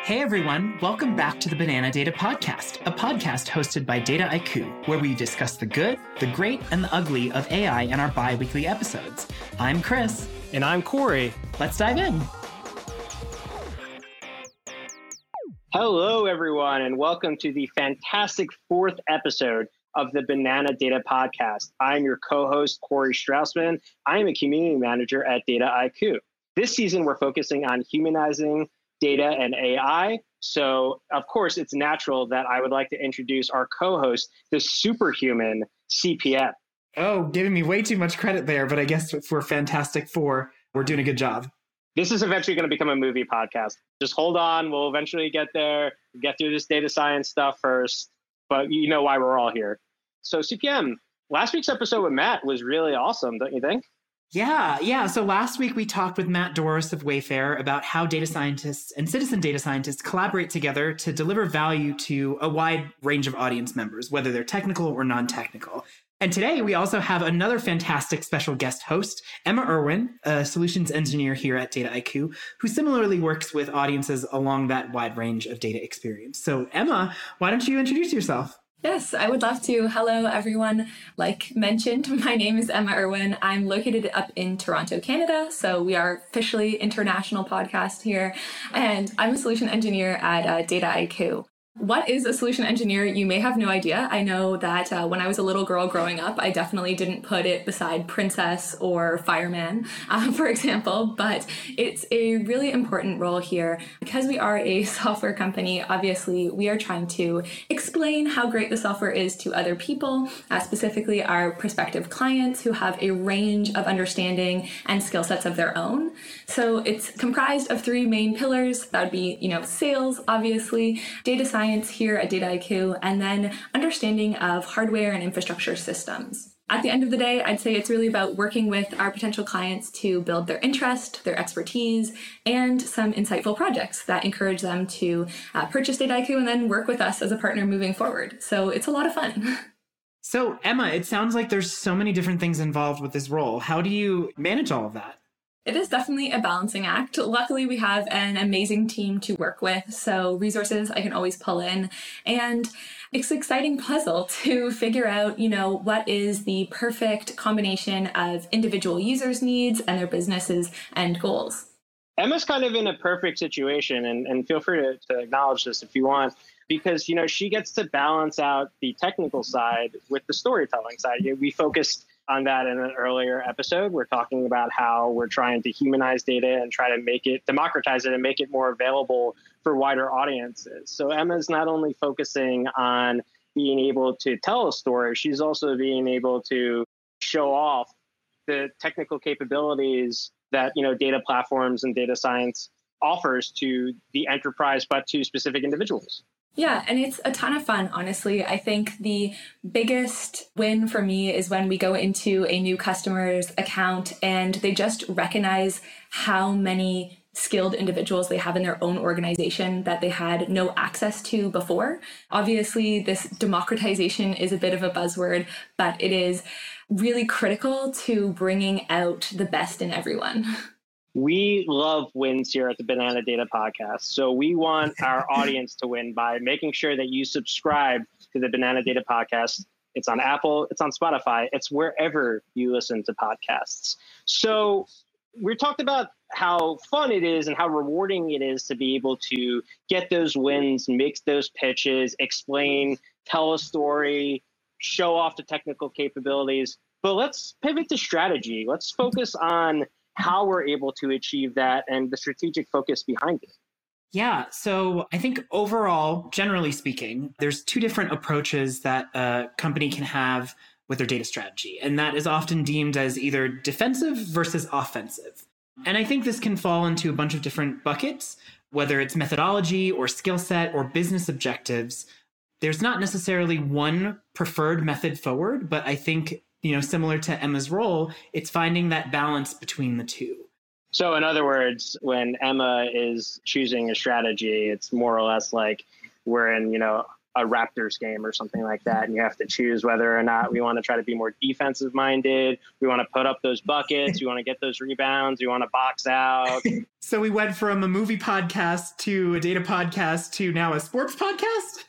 Hey everyone, welcome back to the Banana Data Podcast, a podcast hosted by Dataiku, where we discuss the good, the great, and the ugly of AI in our bi-weekly episodes. I'm Chris. And I'm Corey. Let's dive in. Hello everyone, and welcome to the fantastic fourth episode of the Banana Data Podcast. I'm your co-host, Corey Straussman. I am a community manager at Dataiku. This season, we're focusing on humanizing data and AI. So, of course, it's natural that I would like to introduce our co-host, the superhuman CPM. Oh, giving me way too much credit there, but I guess if we're Fantastic Four, we're doing a good job. This is eventually going to become a movie podcast. Just hold on. We'll eventually get there, get through this data science stuff first, but you know why we're all here. So CPM, last week's episode with Matt was really awesome, don't you think? Yeah. So last week we talked with Matt Doris of Wayfair about how data scientists and citizen data scientists collaborate together to deliver value to a wide range of audience members, whether they're technical or non-technical. And today we also have another fantastic special guest host, Emma Irwin, a solutions engineer here at Dataiku, who similarly works with audiences along that wide range of data experience. So Emma, why don't you introduce yourself? Yes, I would love to. Hello, everyone. Like mentioned, my name is Emma Irwin. I'm located up in Toronto, Canada. So we are officially international podcast here. And I'm a solution engineer at Dataiku. What is a solution engineer? You may have no idea. I know that when I was a little girl growing up, I definitely didn't put it beside princess or fireman, for example, but it's a really important role here. Because we are a software company, obviously, we are trying to explain how great the software is to other people, specifically our prospective clients who have a range of understanding and skill sets of their own. So it's comprised of three main pillars. That would be, sales, obviously, data science here at Dataiku, and then understanding of hardware and infrastructure systems. At the end of the day, I'd say it's really about working with our potential clients to build their interest, their expertise, and some insightful projects that encourage them to purchase Dataiku and then work with us as a partner moving forward. So it's a lot of fun. So Emma, it sounds like there's so many different things involved with this role. How do you manage all of that? It is definitely a balancing act. Luckily, we have an amazing team to work with, so resources I can always pull in. And it's an exciting puzzle to figure out, what is the perfect combination of individual users' needs and their businesses and goals. Emma's kind of in a perfect situation, and feel free to acknowledge this if you want, because, she gets to balance out the technical side with the storytelling side. We focused on that in an earlier episode. We're talking about how we're trying to humanize data and try to democratize it and make it more available for wider audiences. So Emma's not only focusing on being able to tell a story, she's also being able to show off the technical capabilities that, data platforms and data science offers to the enterprise, but to specific individuals. Yeah, and it's a ton of fun, honestly. I think the biggest win for me is when we go into a new customer's account and they just recognize how many skilled individuals they have in their own organization that they had no access to before. Obviously, this democratization is a bit of a buzzword, but it is really critical to bringing out the best in everyone. We love wins here at the Banana Data Podcast. So we want our audience to win by making sure that you subscribe to the Banana Data Podcast. It's on Apple, it's on Spotify, it's wherever you listen to podcasts. So we talked about how fun it is and how rewarding it is to be able to get those wins, make those pitches, explain, tell a story, show off the technical capabilities. But let's pivot to strategy. Let's focus on how we're able to achieve that and the strategic focus behind it. Yeah, so I think overall, generally speaking, there's two different approaches that a company can have with their data strategy. And that is often deemed as either defensive versus offensive. And I think this can fall into a bunch of different buckets, whether it's methodology or skill set or business objectives. There's not necessarily one preferred method forward, but I think similar to Emma's role, it's finding that balance between the two. So in other words, when Emma is choosing a strategy, it's more or less like we're in, a Raptors game or something like that. And you have to choose whether or not we want to try to be more defensive minded. We want to put up those buckets. We want to get those rebounds. We want to box out. So we went from a movie podcast to a data podcast to now a sports podcast?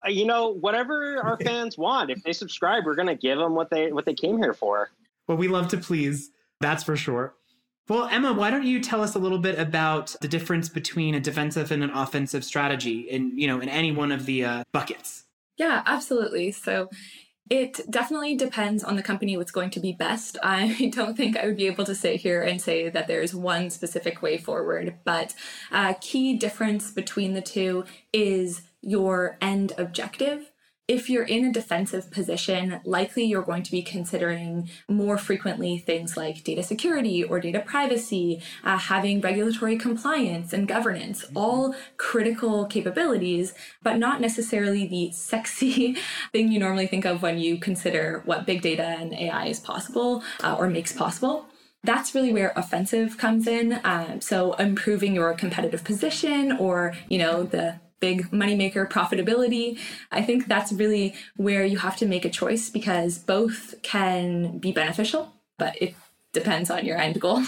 Whatever our fans want. If they subscribe, we're going to give them what they came here for. Well, we love to please. That's for sure. Well, Emma, why don't you tell us a little bit about the difference between a defensive and an offensive strategy in any one of the buckets? Yeah, absolutely. So it definitely depends on the company what's going to be best. I don't think I would be able to sit here and say that there's one specific way forward, but a key difference between the two is your end objective. If you're in a defensive position, likely you're going to be considering more frequently things like data security or data privacy, having regulatory compliance and governance, all critical capabilities, but not necessarily the sexy thing you normally think of when you consider what big data and AI is possible or makes possible. That's really where offensive comes in. So improving your competitive position or, the big moneymaker profitability. I think that's really where you have to make a choice because both can be beneficial, but it depends on your end goal.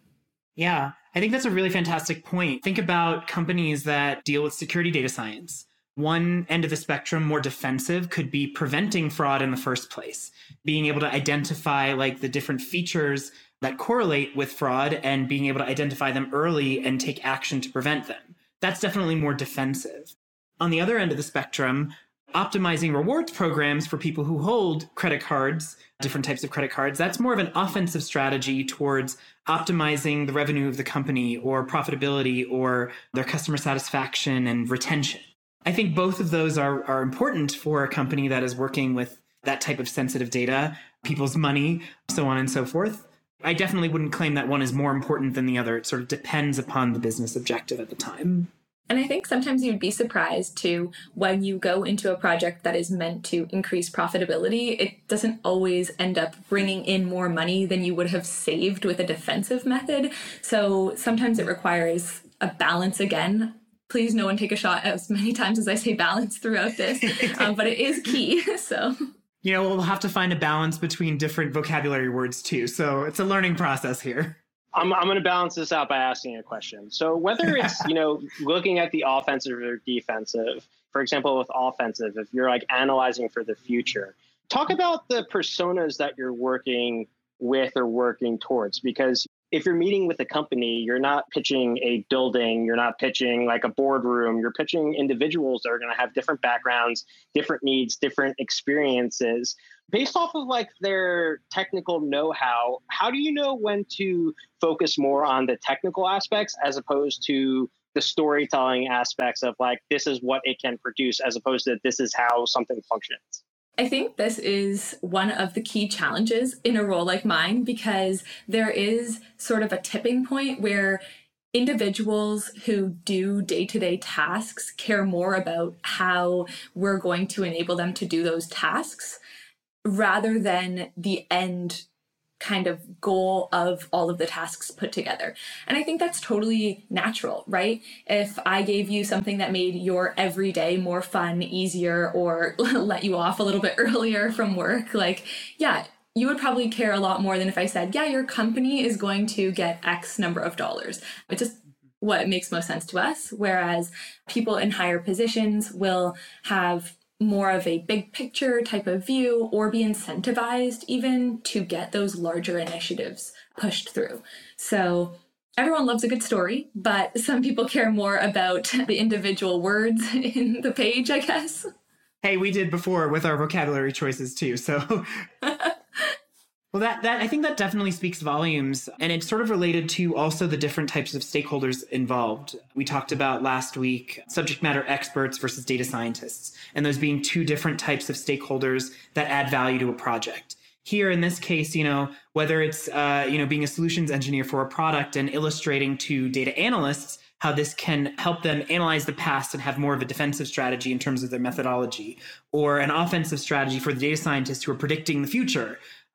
Yeah, I think that's a really fantastic point. Think about companies that deal with security data science. One end of the spectrum, more defensive, could be preventing fraud in the first place, being able to identify the different features that correlate with fraud and being able to identify them early and take action to prevent them. That's definitely more defensive. On the other end of the spectrum, optimizing rewards programs for people who hold credit cards, different types of credit cards, that's more of an offensive strategy towards optimizing the revenue of the company or profitability or their customer satisfaction and retention. I think both of those are important for a company that is working with that type of sensitive data, people's money, so on and so forth. I definitely wouldn't claim that one is more important than the other. It sort of depends upon the business objective at the time. And I think sometimes you'd be surprised too when you go into a project that is meant to increase profitability, it doesn't always end up bringing in more money than you would have saved with a defensive method. So sometimes it requires a balance again. Please no one take a shot as many times as I say balance throughout this, but it is key. So we'll have to find a balance between different vocabulary words too. So it's a learning process here. I'm going to balance this out by asking a question. So whether it's, looking at the offensive or defensive, for example, with offensive, if you're analyzing for the future, talk about the personas that you're working with or working towards, because if you're meeting with a company, you're not pitching a building, you're not pitching a boardroom, you're pitching individuals that are going to have different backgrounds, different needs, different experiences. Based off of their technical know-how, how do you know when to focus more on the technical aspects as opposed to the storytelling aspects of this is what it can produce as opposed to this is how something functions? I think this is one of the key challenges in a role like mine because there is sort of a tipping point where individuals who do day-to-day tasks care more about how we're going to enable them to do those tasks rather than the end kind of goal of all of the tasks put together. And I think that's totally natural, right? If I gave you something that made your everyday more fun, easier, or let you off a little bit earlier from work, you would probably care a lot more than if I said, yeah, your company is going to get X number of dollars. It's just what makes most sense to us. Whereas people in higher positions will have more of a big picture type of view or be incentivized even to get those larger initiatives pushed through. So everyone loves a good story, but some people care more about the individual words in the page, I guess. Hey, we did before with our vocabulary choices too, so... Well, that I think that definitely speaks volumes, and it's sort of related to also the different types of stakeholders involved. We talked about last week subject matter experts versus data scientists, and those being two different types of stakeholders that add value to a project. Here in this case, whether it's being a solutions engineer for a product and illustrating to data analysts how this can help them analyze the past and have more of a defensive strategy in terms of their methodology, or an offensive strategy for the data scientists who are predicting the future.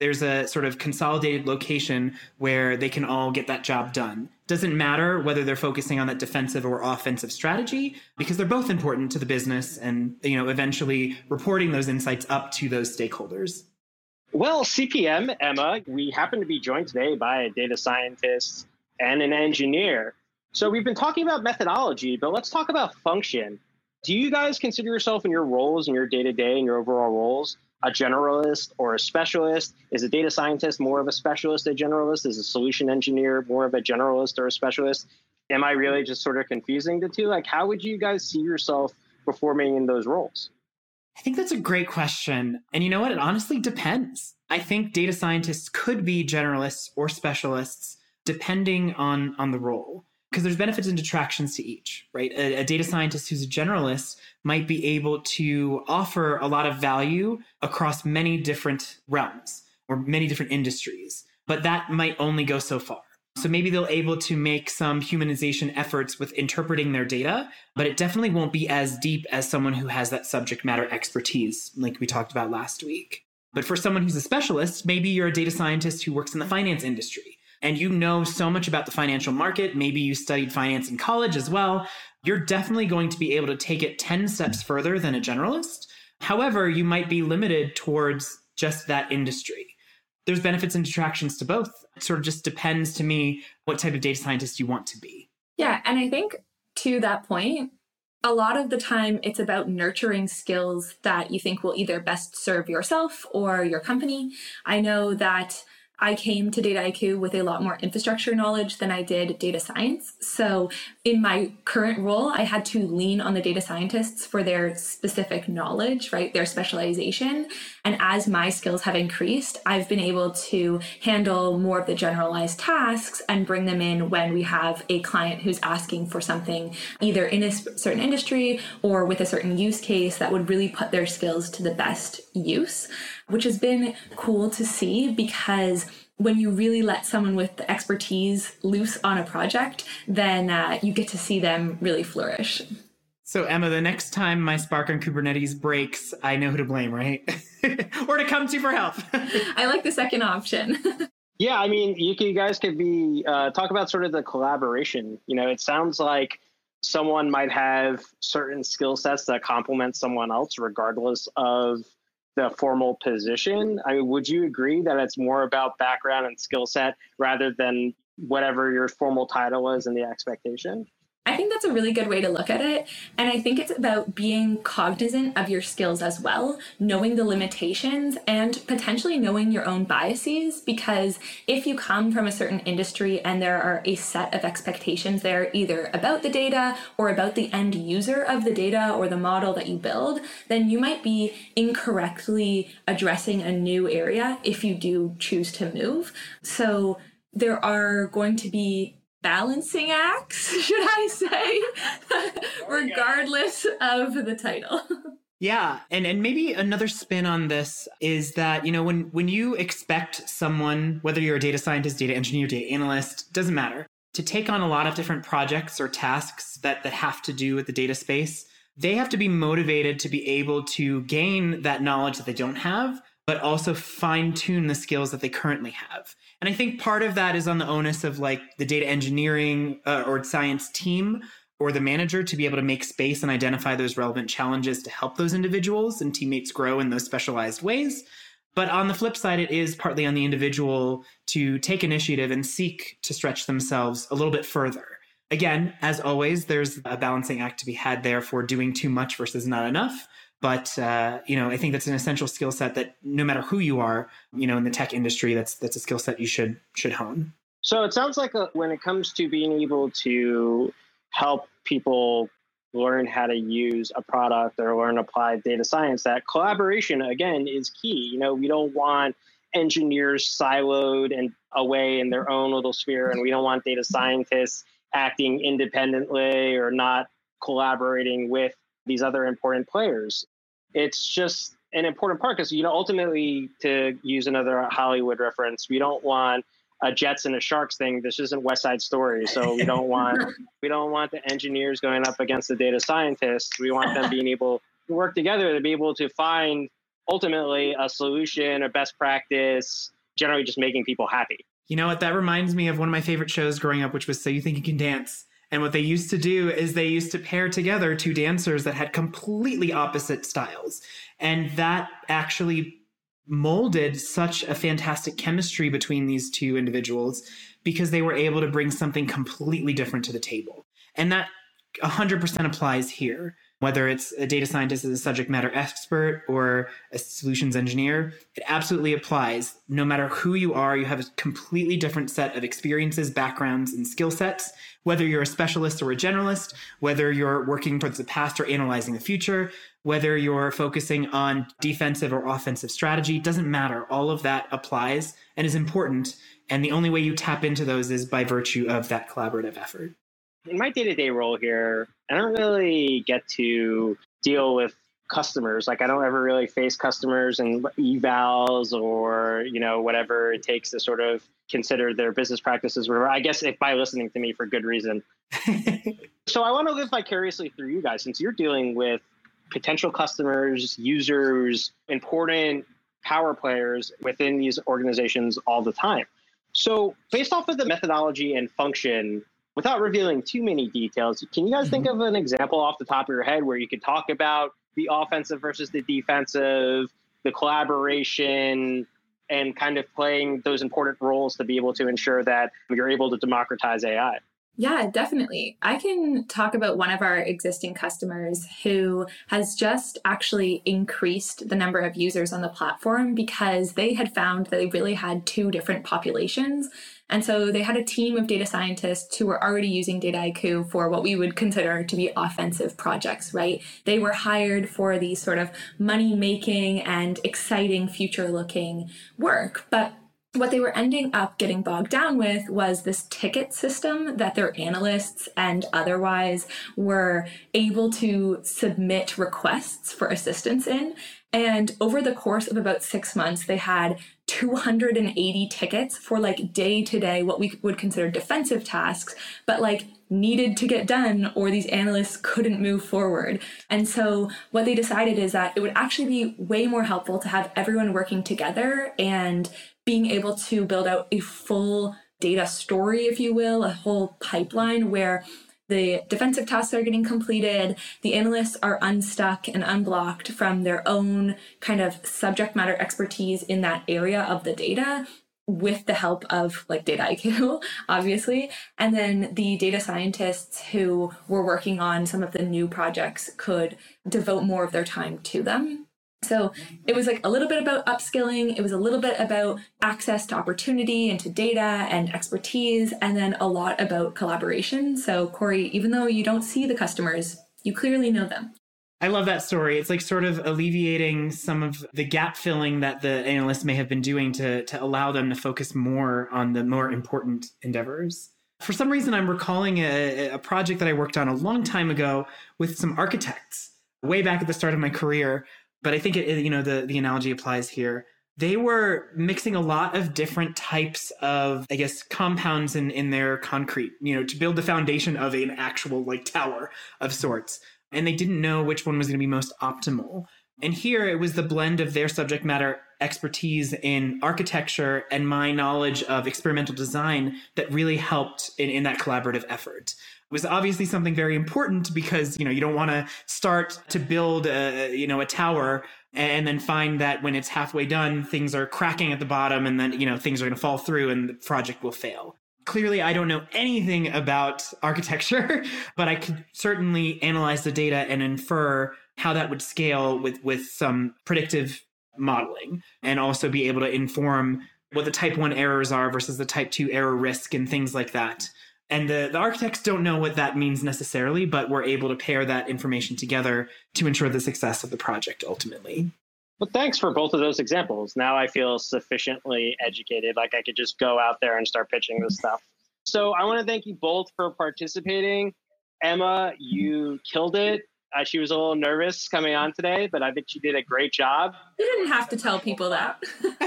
there's a sort of consolidated location where they can all get that job done. Doesn't matter whether they're focusing on that defensive or offensive strategy, because they're both important to the business and, eventually reporting those insights up to those stakeholders. Well, CPM, Emma, we happen to be joined today by a data scientist and an engineer. So we've been talking about methodology, but let's talk about function. Do you guys consider yourself in your roles, in your day-to-day, in your overall roles, a generalist or a specialist? Is a data scientist more of a specialist, a generalist? Is a solution engineer more of a generalist or a specialist? Am I really just sort of confusing the two? Like, how would you guys see yourself performing in those roles? I think that's a great question. And you know what? It honestly depends. I think data scientists could be generalists or specialists depending on the role, because there's benefits and detractions to each, right? A data scientist who's a generalist might be able to offer a lot of value across many different realms or many different industries, but that might only go so far. So maybe they'll able to make some humanization efforts with interpreting their data, but it definitely won't be as deep as someone who has that subject matter expertise, like we talked about last week. But for someone who's a specialist, maybe you're a data scientist who works in the finance industry and you know so much about the financial market. Maybe you studied finance in college as well. You're definitely going to be able to take it 10 steps further than a generalist. However, you might be limited towards just that industry. There's benefits and detractions to both. It sort of just depends to me what type of data scientist you want to be. Yeah, and I think to that point, a lot of the time it's about nurturing skills that you think will either best serve yourself or your company. I know that I came to Dataiku with a lot more infrastructure knowledge than I did data science. So in my current role, I had to lean on the data scientists for their specific knowledge, right? Their specialization. And as my skills have increased, I've been able to handle more of the generalized tasks and bring them in when we have a client who's asking for something either in a certain industry or with a certain use case that would really put their skills to the best use, which has been cool to see, because when you really let someone with the expertise loose on a project, then you get to see them really flourish. So Emma, the next time my Spark on Kubernetes breaks, I know who to blame, right? Or to come to for help. I like the second option. Yeah, I mean, you guys could be talk about sort of the collaboration. It sounds like someone might have certain skill sets that complement someone else, regardless of the formal position. I mean, would you agree that it's more about background and skill set rather than whatever your formal title is and the expectation? I think that's a really good way to look at it. And I think it's about being cognizant of your skills as well, knowing the limitations and potentially knowing your own biases, because if you come from a certain industry and there are a set of expectations there, either about the data or about the end user of the data or the model that you build, then you might be incorrectly addressing a new area if you do choose to move. So there are going to be balancing acts, should I say, regardless of the title. Yeah. And maybe another spin on this is that, when you expect someone, whether you're a data scientist, data engineer, data analyst, doesn't matter, to take on a lot of different projects or tasks that have to do with the data space, they have to be motivated to be able to gain that knowledge that they don't have, but also fine tune the skills that they currently have. And I think part of that is on the onus of the data engineering or science team or the manager to be able to make space and identify those relevant challenges to help those individuals and teammates grow in those specialized ways. But on the flip side, it is partly on the individual to take initiative and seek to stretch themselves a little bit further. Again, as always, there's a balancing act to be had there for doing too much versus not enough. But, I think that's an essential skill set that no matter who you are, in the tech industry, that's a skill set you should hone. So it sounds like when it comes to being able to help people learn how to use a product or learn applied data science, that collaboration, again, is key. We don't want engineers siloed and away in their own little sphere, and we don't want data scientists acting independently or not collaborating with these other important players. It's just an important part because, ultimately, to use another Hollywood reference, we don't want a Jets and a Sharks thing. This isn't West Side Story. So we don't want the engineers going up against the data scientists. We want them being able to work together to be able to find ultimately a solution, a best practice, generally just making people happy. You know what? That reminds me of one of my favorite shows growing up, which was So You Think You Can Dance. And what they used to do is they used to pair together two dancers that had completely opposite styles. And that actually molded such a fantastic chemistry between these two individuals because they were able to bring something completely different to the table. And that 100% applies here. Whether it's a data scientist as a subject matter expert or a solutions engineer, it absolutely applies. No matter who you are, you have a completely different set of experiences, backgrounds, and skill sets. Whether you're a specialist or a generalist, whether you're working towards the past or analyzing the future, whether you're focusing on defensive or offensive strategy, doesn't matter. All of that applies and is important. And the only way you tap into those is by virtue of that collaborative effort. In my day-to-day role here, I don't really get to deal with customers. Like I don't ever really face customers and evals or, whatever it takes to sort of consider their business practices, whatever. I guess if by listening to me for good reason. So I want to live vicariously through you guys, since you're dealing with potential customers, users, important power players within these organizations all the time. So based off of the methodology and function, without revealing too many details, can you guys think of an example off the top of your head where you could talk about the offensive versus the defensive, the collaboration, and kind of playing those important roles to be able to ensure that you're able to democratize AI? Yeah, definitely. I can talk about one of our existing customers who has just actually increased the number of users on the platform because they had found that they really had two different populations. And so they had a team of data scientists who were already using Dataiku for what we would consider to be offensive projects, right? They were hired for these sort of money-making and exciting future-looking work. But what they were ending up getting bogged down with was this ticket system that their analysts and otherwise were able to submit requests for assistance in. And over the course of about 6 months, they had 280 tickets for like day-to-day, what we would consider defensive tasks, but like needed to get done or these analysts couldn't move forward. And so what they decided is that it would actually be way more helpful to have everyone working together and being able to build out a full data story, if you will, a whole pipeline where the defensive tasks are getting completed, the analysts are unstuck and unblocked from their own kind of subject matter expertise in that area of the data with the help of like Dataiku, obviously. And then the data scientists who were working on some of the new projects could devote more of their time to them. So it was like a little bit about upskilling. It was a little bit about access to opportunity and to data and expertise, and then a lot about collaboration. So Corey, even though you don't see the customers, you clearly know them. I love that story. It's like sort of alleviating some of the gap filling that the analysts may have been doing to allow them to focus more on the more important endeavors. For some reason, I'm recalling a project that I worked on a long time ago with some architects way back at the start of my career. But I think the analogy applies here. They were mixing a lot of different types of, I guess, compounds in their concrete, to build the foundation of an actual like tower of sorts. And they didn't know which one was going to be most optimal. And here it was the blend of their subject matter expertise in architecture and my knowledge of experimental design that really helped in that collaborative effort. It was obviously something very important because, you don't want to start to build a tower and then find that when it's halfway done, things are cracking at the bottom and then, things are going to fall through and the project will fail. Clearly, I don't know anything about architecture, but I could certainly analyze the data and infer how that would scale with some predictive modeling and also be able to inform what the type 1 errors are versus the type 2 error risk and things like that. And the architects don't know what that means necessarily, but we're able to pair that information together to ensure the success of the project ultimately. Well, thanks for both of those examples. Now I feel sufficiently educated, like I could just go out there and start pitching this stuff. So I want to thank you both for participating. Emma, you killed it. She was a little nervous coming on today, but I think she did a great job. You didn't have to tell people that.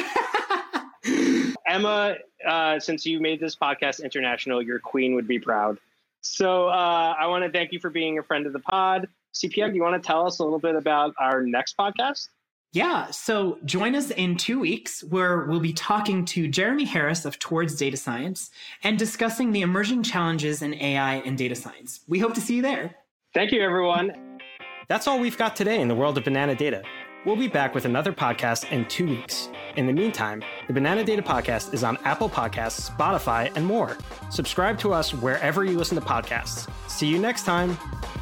Emma, since you made this podcast international, your queen would be proud. So I want to thank you for being a friend of the pod. CPM, do you want to tell us a little bit about our next podcast? Yeah, so join us in 2 weeks where we'll be talking to Jeremy Harris of Towards Data Science and discussing the emerging challenges in AI and data science. We hope to see you there. Thank you, everyone. That's all we've got today in the world of Banana Data. We'll be back with another podcast in 2 weeks. In the meantime, the Banana Data Podcast is on Apple Podcasts, Spotify, and more. Subscribe to us wherever you listen to podcasts. See you next time.